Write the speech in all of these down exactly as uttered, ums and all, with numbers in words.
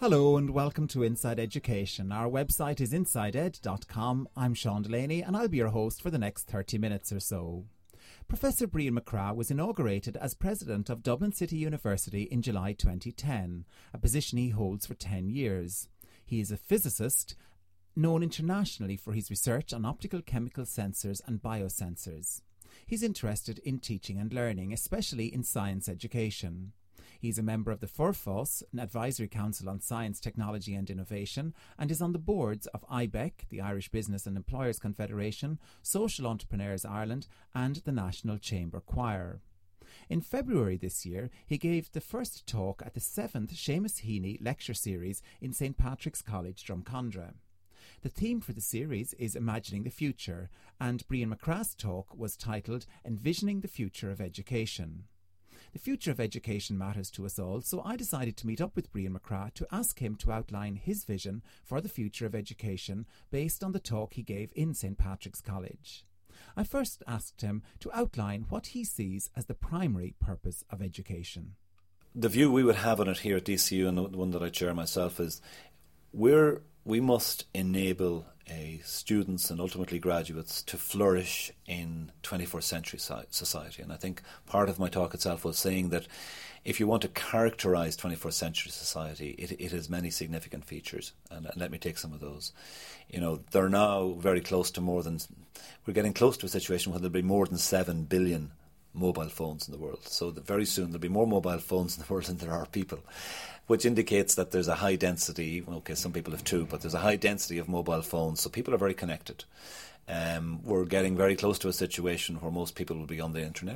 Hello and welcome to Inside Education. Our website is inside ed dot com. I'm Sean Delaney and I'll be your host for the next thirty minutes or so. Professor Brian McCrath was inaugurated as President of Dublin City University in July twenty ten, a position he holds for ten years. He is a physicist known internationally for his research on optical chemical sensors and biosensors. He's interested in teaching and learning, especially in science education. He's a member of the FURFOS, an advisory council on science, technology and innovation, and is on the boards of I B E C, the Irish Business and Employers Confederation, Social Entrepreneurs Ireland and the National Chamber Choir. In February this year, he gave the first talk at the seventh Seamus Heaney Lecture Series in St Patrick's College, Drumcondra. The theme for the series is Imagining the Future, and Brian McCrath's talk was titled Envisioning the Future of Education. The future of education matters to us all, so I decided to meet up with Brian McCrath to ask him to outline his vision for the future of education based on the talk he gave in St Patrick's College. I first asked him to outline what he sees as the primary purpose of education. The view we would have on it here at D C U, and the one that I share myself, is we're, we must enable uh, students and ultimately graduates to flourish in twenty-first century society. And I think part of my talk itself was saying that if you want to characterise twenty-first century society, it, it has many significant features. And, and let me take some of those. You know, they're now very close to more than, we're getting close to a situation where there'll be more than seven billion mobile phones in the world. So that very soon there'll be more mobile phones in the world than there are people, which indicates that there's a high density, okay, some people have two, but there's a high density of mobile phones, so people are very connected. Um, we're getting very close to a situation where most people will be on the internet.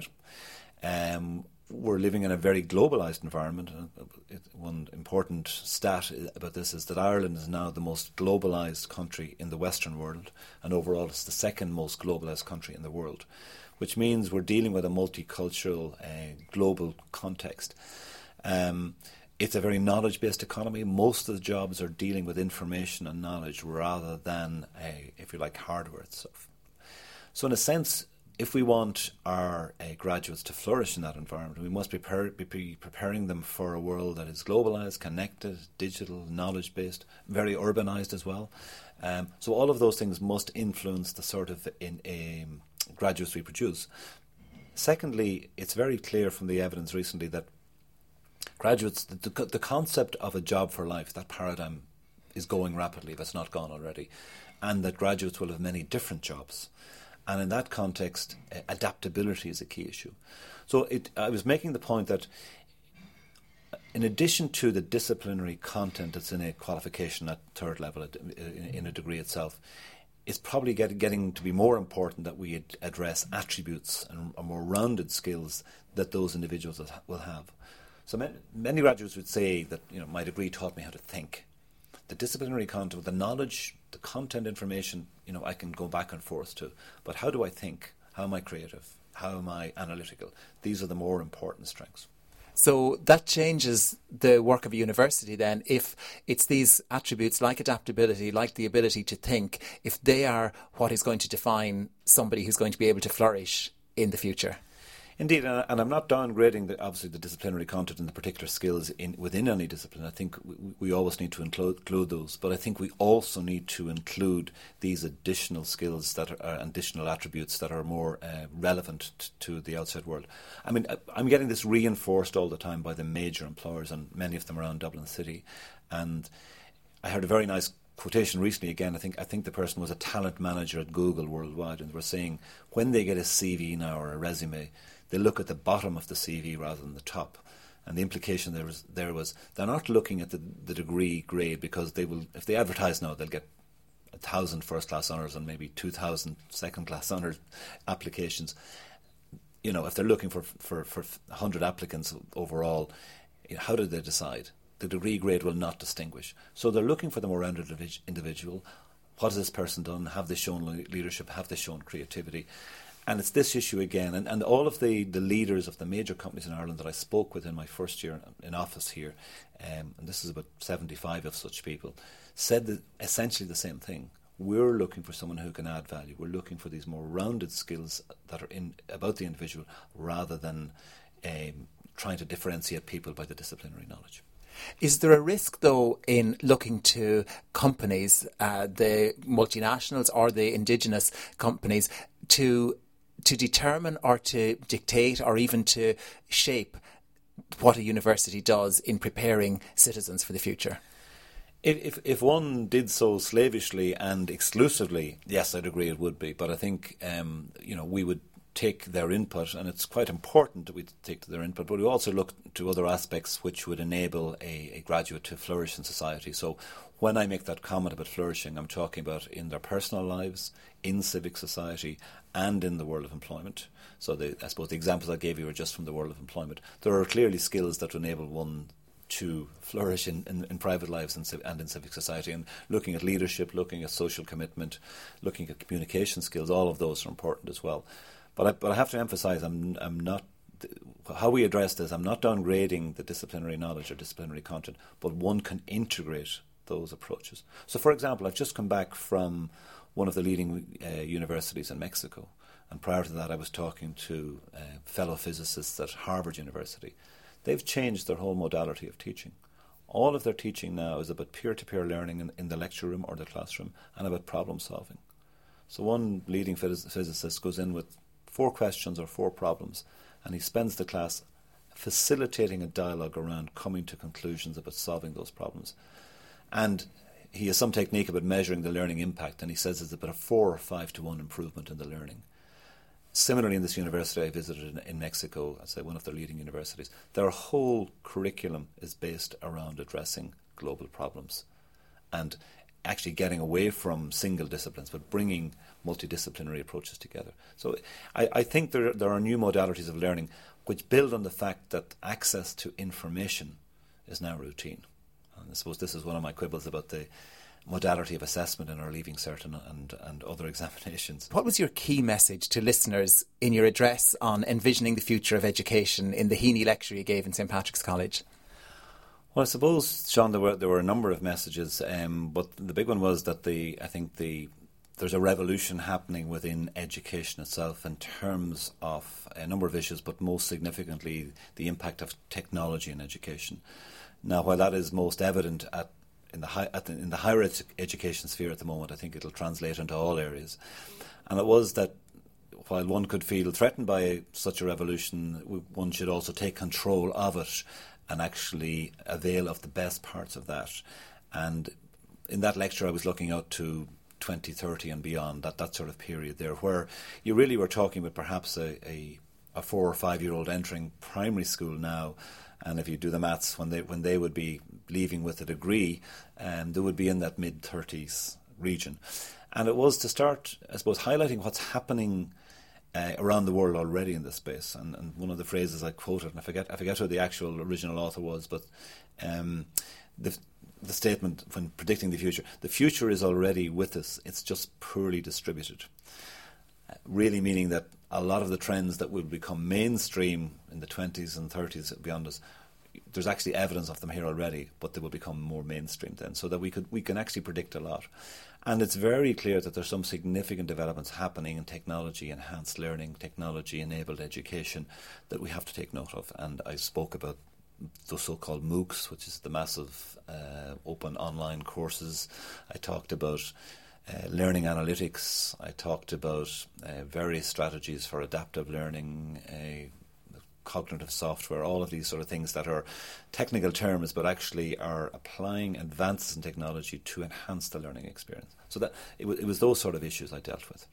Um, we're living in a very globalised environment. It, one important stat about this is that Ireland is now the most globalised country in the Western world, and overall it's the second most globalised country in the world, which means we're dealing with a multicultural, uh, global context. Um, it's a very knowledge-based economy. Most of the jobs are dealing with information and knowledge rather than, uh, if you like, hardware itself. So in a sense, if we want our uh, graduates to flourish in that environment, we must prepare, be preparing them for a world that is globalised, connected, digital, knowledge-based, very urbanised as well. Um, so all of those things must influence the sort of in, um, graduates we produce. Secondly, it's very clear from the evidence recently that graduates, the, the, the concept of a job for life, that paradigm is going rapidly, if it's not gone already, and that graduates will have many different jobs. And in that context, uh, adaptability is a key issue. So it, I was making the point that in addition to the disciplinary content that's in a qualification at third level, in, in a degree itself, it's probably get, getting to be more important that we ad- address attributes and more rounded skills that those individuals will have. So many, many graduates would say that, you know, my degree taught me how to think. The disciplinary content, the knowledge, the content information, you know, I can go back and forth to. But how do I think? How am I creative? How am I analytical? These are the more important strengths. So that changes the work of a university then, if it's these attributes like adaptability, like the ability to think, if they are what is going to define somebody who's going to be able to flourish in the future. Indeed, and I'm not downgrading the, obviously the disciplinary content and the particular skills in, within any discipline. I think we, we always need to include, include those, but I think we also need to include these additional skills that are, are additional attributes that are more uh, relevant t- to the outside world. I mean, I'm getting this reinforced all the time by the major employers, and many of them around Dublin City. And I heard a very nice quotation recently. Again, I think I think the person was a talent manager at Google worldwide, and they were saying when they get a C V now or a resume, they look at the bottom of the C V rather than the top. And the implication there was there was they're not looking at the, the degree grade, because they will, if they advertise now, they'll get a thousand first class honours and maybe two thousand second class honours applications. You know, if they're looking for for for a hundred applicants overall, you know, how do they decide? The degree grade will not distinguish. So they're looking for the more rounded individual. What has this person done? Have they shown leadership? Have they shown creativity? And it's this issue again, and, and all of the, the leaders of the major companies in Ireland that I spoke with in my first year in office here, um, and this is about seventy-five of such people, said the, essentially the same thing. We're looking for someone who can add value. We're looking for these more rounded skills that are in about the individual, rather than um, trying to differentiate people by the disciplinary knowledge. Is there a risk, though, in looking to companies, uh, the multinationals or the indigenous companies, to to determine or to dictate or even to shape what a university does in preparing citizens for the future? If if one did so slavishly and exclusively, yes, I'd agree it would be. But I think um, you know we would take their input, and it's quite important that we take their input. But we also look to other aspects which would enable a, a graduate to flourish in society. So when I make that comment about flourishing, I'm talking about in their personal lives, in civic society, and in the world of employment. So the, I suppose the examples I gave you are just from the world of employment. There are clearly skills that enable one to flourish in, in, in private lives and, and in civic society. And looking at leadership, looking at social commitment, looking at communication skills, all of those are important as well. But I, but I have to emphasise, I'm, I'm not, how we address this, I'm not downgrading the disciplinary knowledge or disciplinary content, but one can integrate those approaches. So, for example, I've just come back from one of the leading uh, universities in Mexico. And prior to that, I was talking to uh, fellow physicists at Harvard University. They've changed their whole modality of teaching. All of their teaching now is about peer-to-peer learning in, in the lecture room or the classroom and about problem solving. So one leading phys- physicist goes in with four questions or four problems, and he spends the class facilitating a dialogue around coming to conclusions about solving those problems. And he has some technique about measuring the learning impact, and he says it's about a four or five to one improvement in the learning. Similarly, in this university I visited in, in Mexico, I'd say one of their leading universities, their whole curriculum is based around addressing global problems and actually getting away from single disciplines, but bringing multidisciplinary approaches together. So I, I think there, there are new modalities of learning which build on the fact that access to information is now routine. And I suppose this is one of my quibbles about the modality of assessment in our Leaving Cert and, and, and other examinations. What was your key message to listeners in your address on envisioning the future of education in the Heaney lecture you gave in St Patrick's College? Well, I suppose, Sean, there were there were a number of messages, um, but the big one was that the I think the there's a revolution happening within education itself in terms of a number of issues, but most significantly the impact of technology in education. Now, while that is most evident at in the high, at the, in the higher ed- education sphere at the moment, I think it'll translate into all areas. And it was that while one could feel threatened by such a revolution, one should also take control of it and actually avail of the best parts of that. And in that lecture I was looking out to twenty thirty and beyond, that, that sort of period there, where you really were talking with perhaps a, a, a four or five year old entering primary school now, and if you do the maths, when they when they would be leaving with a degree, um, they would be in that mid thirties region. And it was to start, I suppose, highlighting what's happening Uh, around the world already in this space. And, and one of the phrases I quoted, and I forget I forget who the actual original author was, but um, the the statement when predicting the future, the future is already with us, it's just poorly distributed. Uh, really meaning that a lot of the trends that will become mainstream in the twenties and thirties beyond us, there's actually evidence of them here already, but they will become more mainstream then, so that we could we can actually predict a lot. And it's very clear that there's some significant developments happening in technology, enhanced learning, technology-enabled education that we have to take note of. And I spoke about the so-called MOOCs, which is the massive uh, open online courses. I talked about uh, learning analytics. I talked about uh, various strategies for adaptive learning, uh, cognitive software, all of these sort of things that are technical terms but actually are applying advances in technology to enhance the learning experience. So that it, w- it was those sort of issues I dealt with.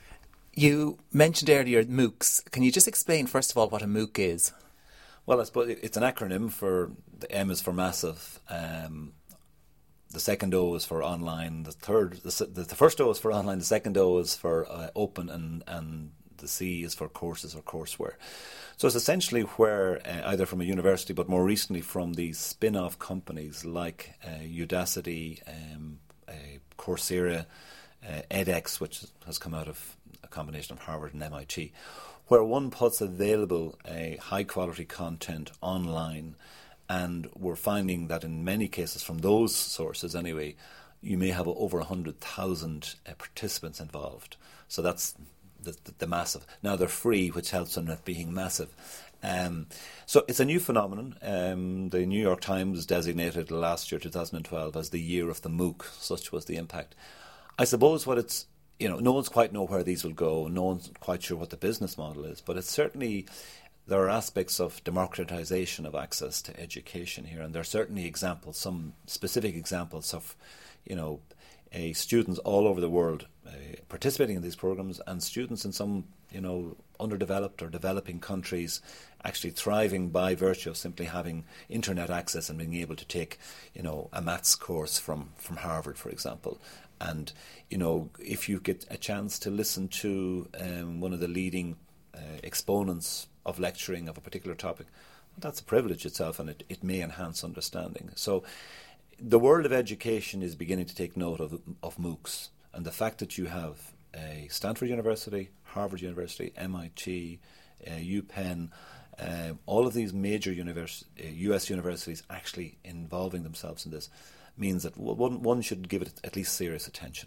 You mentioned earlier MOOCs. Can you just explain first of all what a MOOC is? Well, I suppose it's an acronym for, the M is for massive, um, the second O is for online, the third, the, the first O is for online, the second O is for uh, open, and, and the C is for courses or courseware. So it's essentially where, uh, either from a university, but more recently from these spin-off companies like uh, Udacity, um, uh, Coursera, uh, edX, which has come out of a combination of Harvard and M I T, where one puts available uh, high-quality content online, and we're finding that in many cases, from those sources anyway, you may have over one hundred thousand uh, participants involved. So that's the, the massive. Now they're free, which helps them not being massive. Um, so it's a new phenomenon. Um, the New York Times designated last year, two thousand twelve, as the year of the MOOC. Such was the impact. I suppose what it's, you know, no one's quite know where these will go. No one's quite sure what the business model is, but it's certainly, there are aspects of democratization of access to education here, and there are certainly examples, some specific examples of, you know, uh, students all over the world uh, participating in these programs, and students in some, you know, underdeveloped or developing countries actually thriving by virtue of simply having internet access and being able to take, you know, a maths course from, from Harvard, for example. And, you know, if you get a chance to listen to um, one of the leading uh, exponents of lecturing of a particular topic, that's a privilege itself, and it, it may enhance understanding. So the world of education is beginning to take note of, of MOOCs, and the fact that you have uh, Stanford University, Harvard University, M I T, uh, UPenn, uh, all of these major univers- uh, U S universities actually involving themselves in this means that one, one should give it at least serious attention.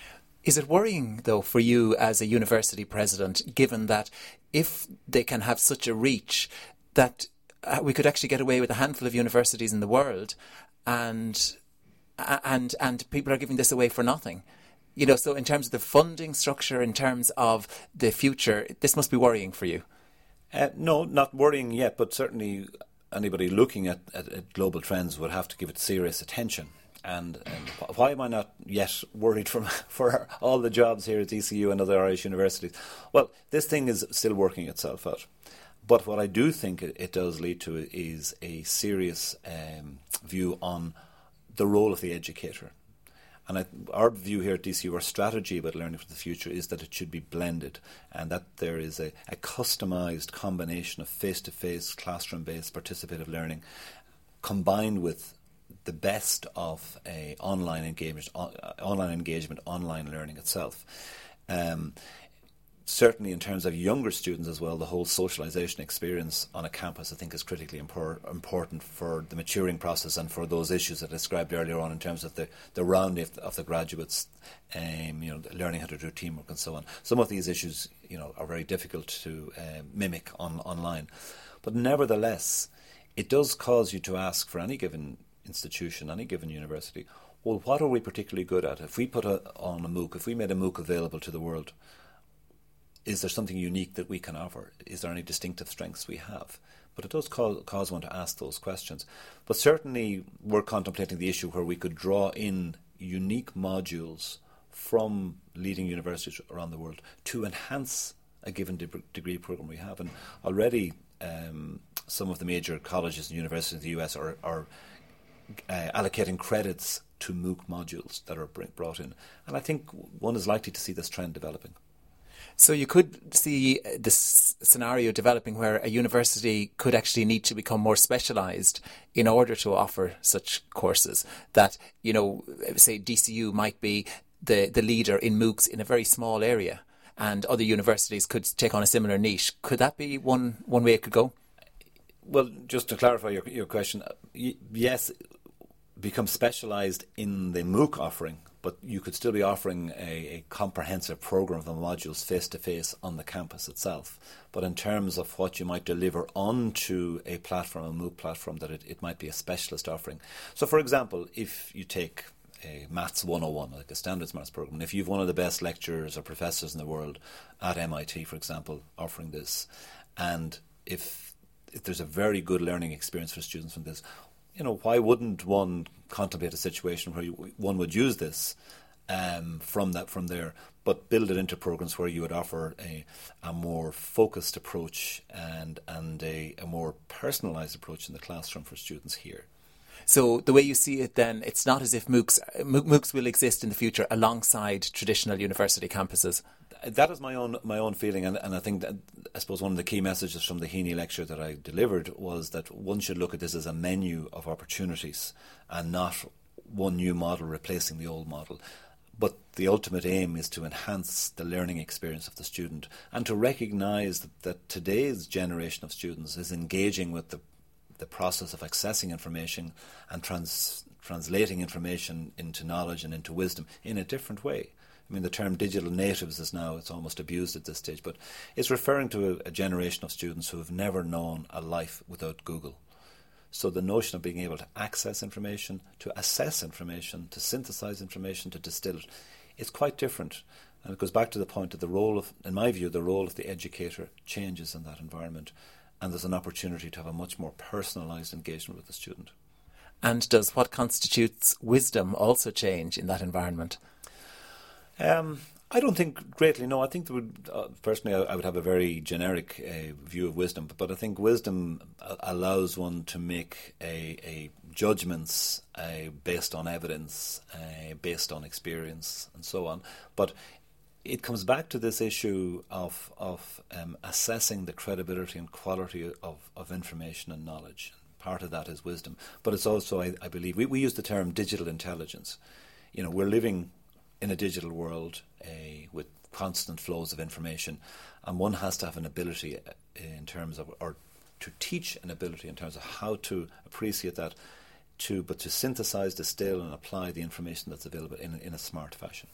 Is it worrying, though, for you as a university president, given that if they can have such a reach, that uh, we could actually get away with a handful of universities in the world, and and and people are giving this away for nothing? You know, so in terms of the funding structure, in terms of the future, this must be worrying for you. Uh, no, not worrying yet, but certainly anybody looking at, at, at global trends would have to give it serious attention. And, and why am I not yet worried for, for all the jobs here at D C U and other Irish universities? Well, this thing is still working itself out. But what I do think it, it does lead to is a serious um, view on the role of the educator. And I, our view here at D C U, our strategy about learning for the future, is that it should be blended, and that there is a, a customised combination of face-to-face, classroom-based participative learning combined with the best of a online engagement, on, uh, online engagement, online learning itself. Um, certainly in terms of younger students as well, the whole socialisation experience on a campus, I think, is critically impor- important for the maturing process and for those issues that I described earlier on in terms of the, the rounding of, of the graduates, um, you know, learning how to do teamwork and so on. Some of these issues, you know, are very difficult to uh, mimic on online. But nevertheless, it does cause you to ask for any given institution, any given university, well, what are we particularly good at? If we put a, on a MOOC, if we made a MOOC available to the world, is there something unique that we can offer? Is there any distinctive strengths we have? But it does cause, cause one to ask those questions. But certainly we're contemplating the issue where we could draw in unique modules from leading universities around the world to enhance a given de- degree program we have. And already um, some of the major colleges and universities in the U S are, are uh, allocating credits to MOOC modules that are brought in. And I think one is likely to see this trend developing. So you could see this scenario developing where a university could actually need to become more specialised in order to offer such courses. That, you know, say D C U might be the, the leader in MOOCs in a very small area, and other universities could take on a similar niche. Could that be one, one way it could go? Well, just to clarify your, your question, yes, become specialised in the MOOC offering, but you could still be offering a, a comprehensive programme of the modules face-to-face on the campus itself. But in terms of what you might deliver onto a platform, a MOOC platform, that it, it might be a specialist offering. So, for example, if you take a Maths one oh one, like a standards maths programme, and if you've one of the best lecturers or professors in the world at M I T, for example, offering this, and if, if there's a very good learning experience for students from this, you know, why wouldn't one contemplate a situation where you, one would use this um, from that from there, but build it into programs where you would offer a, a more focused approach and and a, a more personalised approach in the classroom for students here. So the way you see it then, it's not as if MOOCs, MOOCs will exist in the future alongside traditional university campuses. That is my own my own feeling, and, and I think that, I suppose one of the key messages from the Heaney lecture that I delivered was that one should look at this as a menu of opportunities and not one new model replacing the old model. But the ultimate aim is to enhance the learning experience of the student and to recognise that, that today's generation of students is engaging with the the process of accessing information and trans, translating information into knowledge and into wisdom in a different way. I mean, the term digital natives is now, it's almost abused at this stage, but it's referring to a, a generation of students who have never known a life without Google. So the notion of being able to access information, to assess information, to synthesize information, to distill it, it's quite different. And it goes back to the point that the role of, in my view, the role of the educator changes in that environment, and there's an opportunity to have a much more personalised engagement with the student. And does what constitutes wisdom also change in that environment? Um, I don't think greatly, no. I think there would, uh, personally, I, I would have a very generic uh, view of wisdom, but, but I think wisdom uh, allows one to make a, a judgments uh, based on evidence, uh, based on experience, and so on. But it comes back to this issue of of um, assessing the credibility and quality of, of information and knowledge. Part of that is wisdom, but it's also, I, I believe, we, we use the term digital intelligence. You know, we're living in a digital world uh, with constant flows of information, and one has to have an ability in terms of, or to teach an ability in terms of how to appreciate that, to but to synthesize, distill, and apply the information that's available in, in a smart fashion.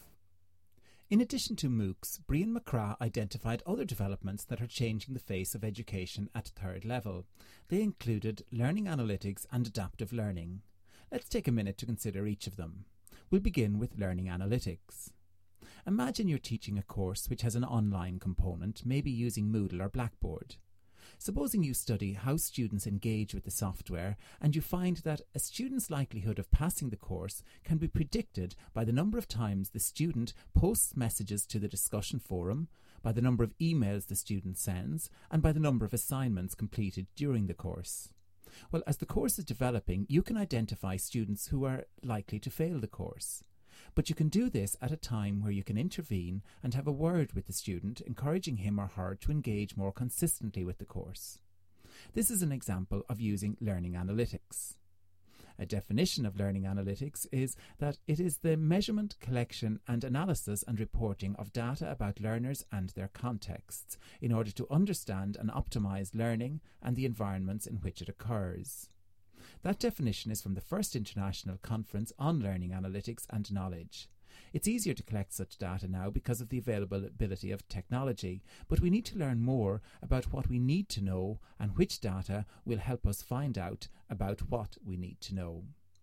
In addition to MOOCs, Brian McCrath identified other developments that are changing the face of education at third level. They included learning analytics and adaptive learning. Let's take a minute to consider each of them. We'll begin with learning analytics. Imagine you're teaching a course which has an online component, maybe using Moodle or Blackboard. Supposing you study how students engage with the software, and you find that a student's likelihood of passing the course can be predicted by the number of times the student posts messages to the discussion forum, by the number of emails the student sends, and by the number of assignments completed during the course. Well, as the course is developing, you can identify students who are likely to fail the course. But you can do this at a time where you can intervene and have a word with the student, encouraging him or her to engage more consistently with the course. This is an example of using learning analytics. A definition of learning analytics is that it is the measurement, collection and analysis and reporting of data about learners and their contexts in order to understand and optimize learning and the environments in which it occurs. That definition is from the first International Conference on Learning Analytics and Knowledge. It's easier to collect such data now because of the availability of technology, but we need to learn more about what we need to know and which data will help us find out about what we need to know.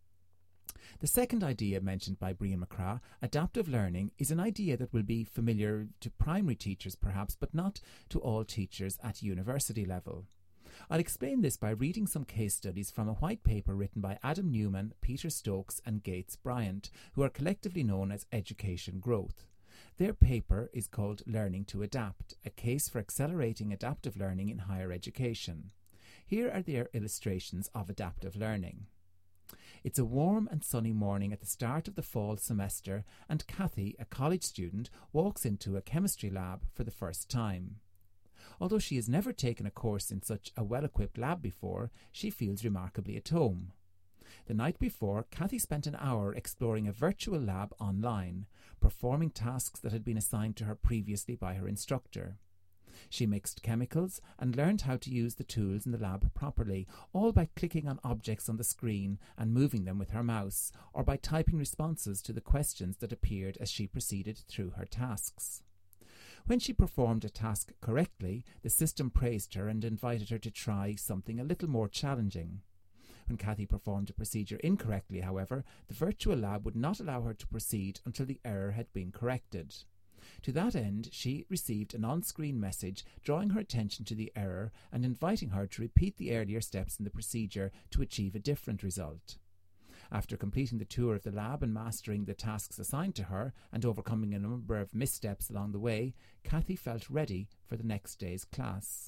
The second idea mentioned by Brian McCrath, adaptive learning, is an idea that will be familiar to primary teachers perhaps, but not to all teachers at university level. I'll explain this by reading some case studies from a white paper written by Adam Newman, Peter Stokes and Gates Bryant, who are collectively known as Education Growth. Their paper is called Learning to Adapt, a case for accelerating adaptive learning in higher education. Here are their illustrations of adaptive learning. It's a warm and sunny morning at the start of the fall semester, and Kathy, a college student, walks into a chemistry lab for the first time. Although she has never taken a course in such a well-equipped lab before, she feels remarkably at home. The night before, Kathy spent an hour exploring a virtual lab online, performing tasks that had been assigned to her previously by her instructor. She mixed chemicals and learned how to use the tools in the lab properly, all by clicking on objects on the screen and moving them with her mouse, or by typing responses to the questions that appeared as she proceeded through her tasks. When she performed a task correctly, the system praised her and invited her to try something a little more challenging. When Kathy performed a procedure incorrectly, however, the virtual lab would not allow her to proceed until the error had been corrected. To that end, she received an on-screen message drawing her attention to the error and inviting her to repeat the earlier steps in the procedure to achieve a different result. After completing the tour of the lab and mastering the tasks assigned to her and overcoming a number of missteps along the way, Kathy felt ready for the next day's class.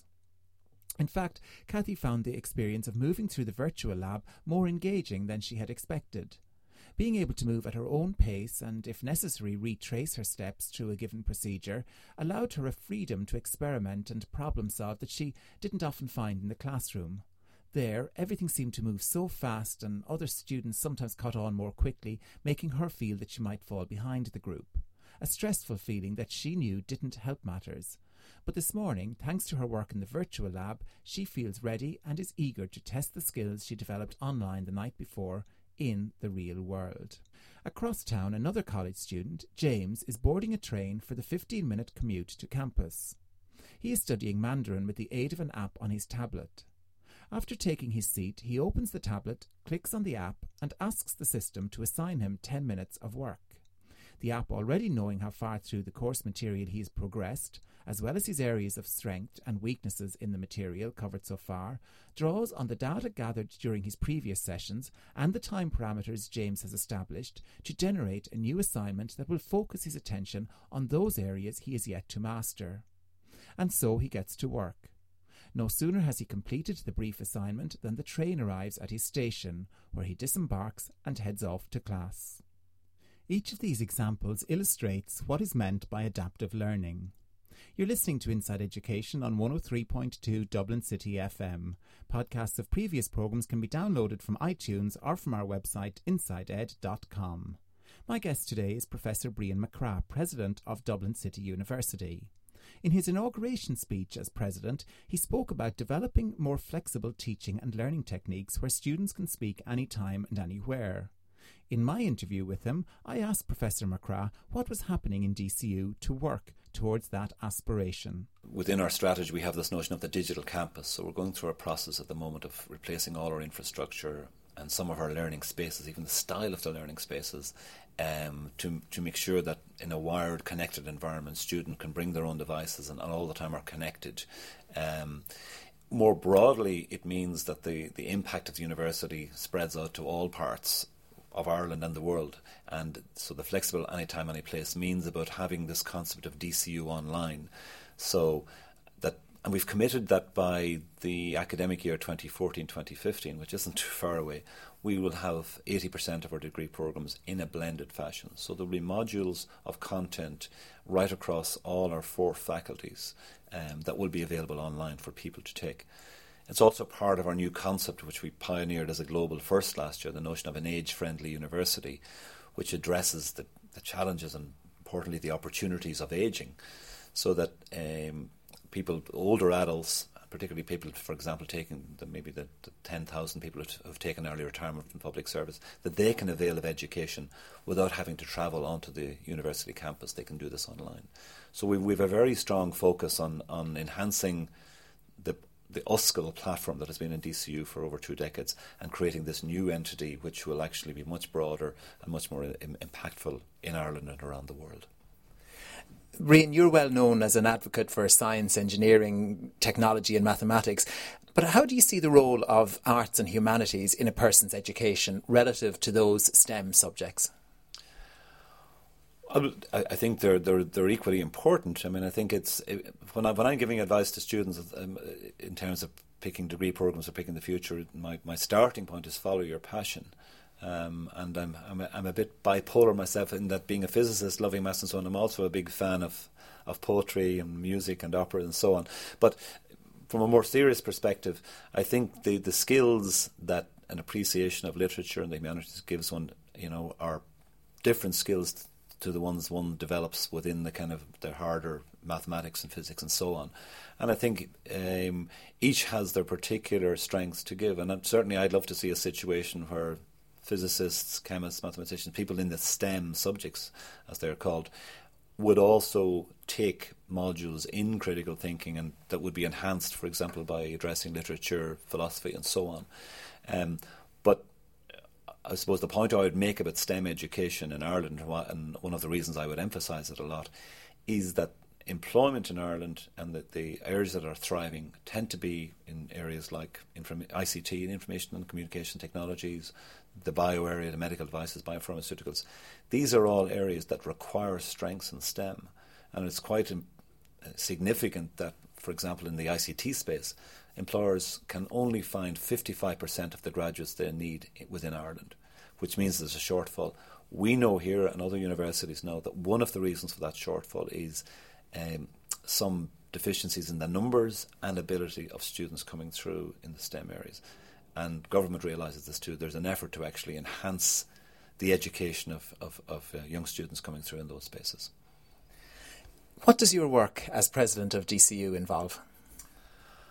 In fact, Kathy found the experience of moving through the virtual lab more engaging than she had expected. Being able to move at her own pace and, if necessary, retrace her steps through a given procedure allowed her a freedom to experiment and problem solve that she didn't often find in the classroom. There, everything seemed to move so fast, and other students sometimes caught on more quickly, making her feel that she might fall behind the group. A stressful feeling that she knew didn't help matters. But this morning, thanks to her work in the virtual lab, she feels ready and is eager to test the skills she developed online the night before in the real world. Across town, another college student, James, is boarding a train for the fifteen-minute commute to campus. He is studying Mandarin with the aid of an app on his tablet. After taking his seat, he opens the tablet, clicks on the app, and asks the system to assign him ten minutes of work. The app, already knowing how far through the course material he has progressed, as well as his areas of strength and weaknesses in the material covered so far, draws on the data gathered during his previous sessions and the time parameters James has established to generate a new assignment that will focus his attention on those areas he is yet to master. And so he gets to work. No sooner has he completed the brief assignment than the train arrives at his station, where he disembarks and heads off to class. Each of these examples illustrates what is meant by adaptive learning. You're listening to Inside Education on one oh three point two Dublin City F M. Podcasts of previous programmes can be downloaded from iTunes or from our website inside ed dot com. My guest today is Professor Brian McCrath, President of Dublin City University. In his inauguration speech as President, he spoke about developing more flexible teaching and learning techniques where students can speak anytime and anywhere. In my interview with him, I asked Professor McCrath what was happening in D C U to work towards that aspiration. Within our strategy, we have this notion of the digital campus. So we're going through a process at the moment of replacing all our infrastructure and some of our learning spaces, even the style of the learning spaces, um, to to make sure that in a wired, connected environment, students can bring their own devices and, and all the time are connected. Um, more broadly, it means that the, the impact of the university spreads out to all parts of Ireland and the world. And so the flexible anytime, any place means about having this concept of D C U online. So that, and we've committed that by the academic year twenty fourteen twenty fifteen, which isn't too far away, we will have eighty percent of our degree programmes in a blended fashion. So there will be modules of content right across all our four faculties um, that will be available online for people to take. It's also part of our new concept, which we pioneered as a global first last year, the notion of an age-friendly university, which addresses the, the challenges and, importantly, the opportunities of ageing, so that um, people, older adults, particularly people, for example, taking the, maybe the, the ten thousand people who have taken early retirement from public service, that they can avail of education without having to travel onto the university campus. They can do this online. So we, we have a very strong focus on, on enhancing the the USCIL platform that has been in D C U for over two decades and creating this new entity which will actually be much broader and much more im- impactful in Ireland and around the world. Brian, you're well known as an advocate for science, engineering, technology and mathematics, but how do you see the role of arts and humanities in a person's education relative to those STEM subjects? I, I think they're they're they're equally important. I mean, I think it's when I when I'm giving advice to students um, in terms of picking degree programs or picking the future, my, my starting point is follow your passion. Um, and I'm I'm a, I'm a bit bipolar myself in that, being a physicist, loving maths and so on, I'm also a big fan of of poetry and music and opera and so on. But from a more serious perspective, I think the the skills that an appreciation of literature and the humanities gives one, you know, are different skills to the ones one develops within the kind of the harder mathematics and physics and so on. And I think um, each has their particular strengths to give. And I'm, certainly I'd love to see a situation where physicists, chemists, mathematicians, people in the STEM subjects, as they're called, would also take modules in critical thinking, and that would be enhanced, for example, by addressing literature, philosophy and so on. Um, but I suppose the point I would make about STEM education in Ireland, and one of the reasons I would emphasise it a lot, is that employment in Ireland and that the areas that are thriving tend to be in areas like inform- I C T, information and communication technologies, the bio area, the medical devices, biopharmaceuticals. These are all areas that require strengths in STEM. And it's quite um, significant that, for example, in the I C T space, employers can only find fifty-five percent of the graduates they need within Ireland, which means there's a shortfall. We know here, and other universities know, that one of the reasons for that shortfall is um, some deficiencies in the numbers and ability of students coming through in the STEM areas. And government realises this too. There's an effort to actually enhance the education of, of, of uh, young students coming through in those spaces. What does your work as president of D C U involve?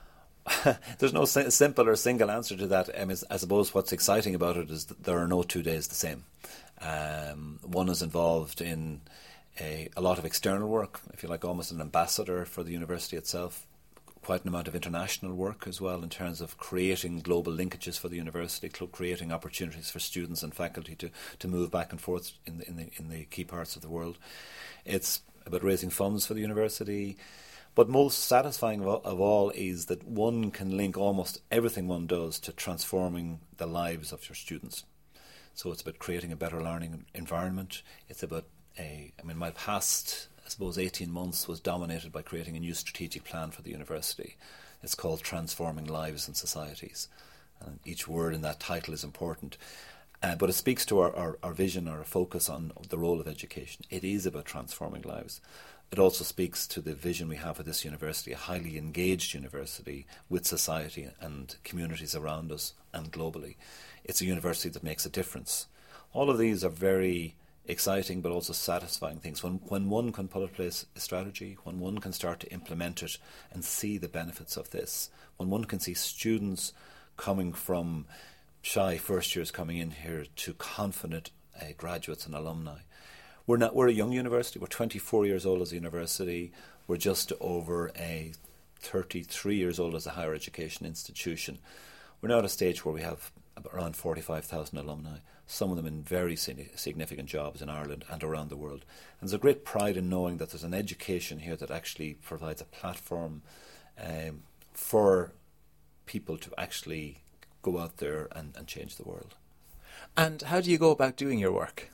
There's no si- simple or single answer to that. Um, I suppose what's exciting about it is that there are no two days the same. Um, one is involved in a, a lot of external work, if you like, almost an ambassador for the university itself. Quite an amount of international work as well in terms of creating global linkages for the university, creating opportunities for students and faculty to, to move back and forth in the, in the in the key parts of the world. It's about raising funds for the university, but most satisfying of all, of all is that one can link almost everything one does to transforming the lives of your students. So it's about creating a better learning environment. It's about a, I mean, my past, I suppose, eighteen months was dominated by creating a new strategic plan for the university. It's called Transforming Lives and Societies. And each word in that title is important. Uh, but it speaks to our, our, our vision, our focus on the role of education. It is about transforming lives. It also speaks to the vision we have of this university, a highly engaged university with society and communities around us and globally. It's a university that makes a difference. All of these are very exciting but also satisfying things. When when one can put in place a strategy, when one can start to implement it and see the benefits of this, when one can see students coming from shy first years coming in here to confident uh, graduates and alumni. We're not we're a young university. We're twenty-four years old as a university. We're just over a thirty-three years old as a higher education institution. We're now at a stage where we have around forty-five thousand alumni, some of them in very significant jobs in Ireland and around the world. And there's a great pride in knowing that there's an education here that actually provides a platform um, for people to actually go out there and, and change the world. And how do you go about doing your work?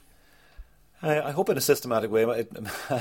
I, I hope in a systematic way. My,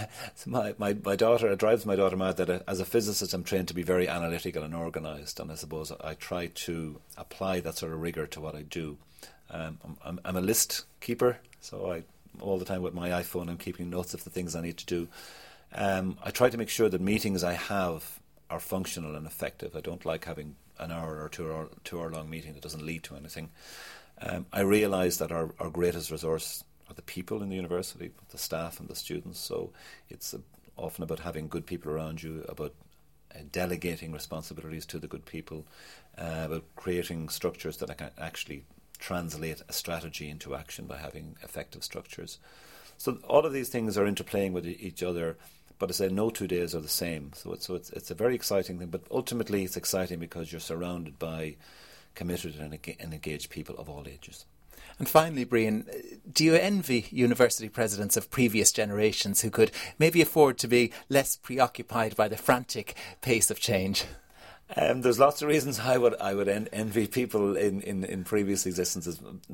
my, my, my daughter, it drives my daughter mad that as a physicist I'm trained to be very analytical and organised, and I suppose I try to apply that sort of rigour to what I do. Um, I'm, I'm, I'm a list keeper, so I all the time with my iPhone I'm keeping notes of the things I need to do. Um, I try to make sure that meetings I have are functional and effective. I don't like having an hour or two hour, two hour long meeting that doesn't lead to anything. Um, I realise that our, our greatest resource are the people in the university, the staff and the students. So it's uh, often about having good people around you, about uh, delegating responsibilities to the good people, uh, about creating structures that can actually translate a strategy into action by having effective structures. So all of these things are interplaying with each other. But I say no two days are the same. So it's so it's it's a very exciting thing. But ultimately, it's exciting because you're surrounded by committed and, and engaged people of all ages. And finally, Brian, do you envy university presidents of previous generations who could maybe afford to be less preoccupied by the frantic pace of change? Um, there's lots of reasons I would I would en- envy people in, in, in previous existences.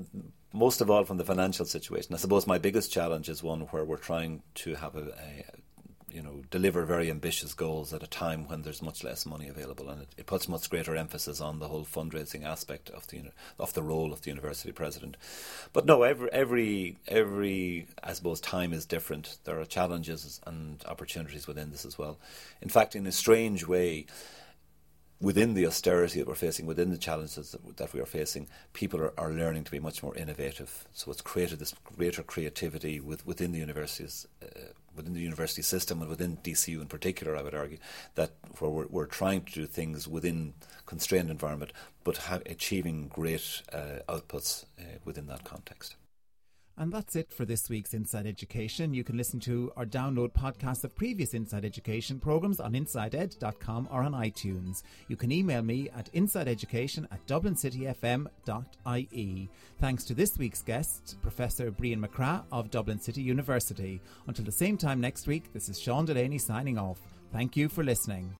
Most of all from the financial situation. I suppose my biggest challenge is one where we're trying to have a, a you know, deliver very ambitious goals at a time when there's much less money available, and it, it puts much greater emphasis on the whole fundraising aspect of the of the role of the university president. But no, every every every I suppose time is different. There are challenges and opportunities within this as well. In fact, in a strange way, within the austerity that we're facing, within the challenges that, that we are facing, people are, are learning to be much more innovative. So it's created this greater creativity with, within the universities, uh, within the university system, and within D C U in particular, I would argue, that where we're, we're trying to do things within constrained environment, but ha- achieving great uh, outputs uh, within that context. And that's it for this week's Inside Education. You can listen to or download podcasts of previous Inside Education programmes on inside ed dot com or on iTunes. You can email me at insideeducation at dublin city f m dot i e. Thanks to this week's guest, Professor Brian McCrath of Dublin City University. Until the same time next week, this is Sean Delaney signing off. Thank you for listening.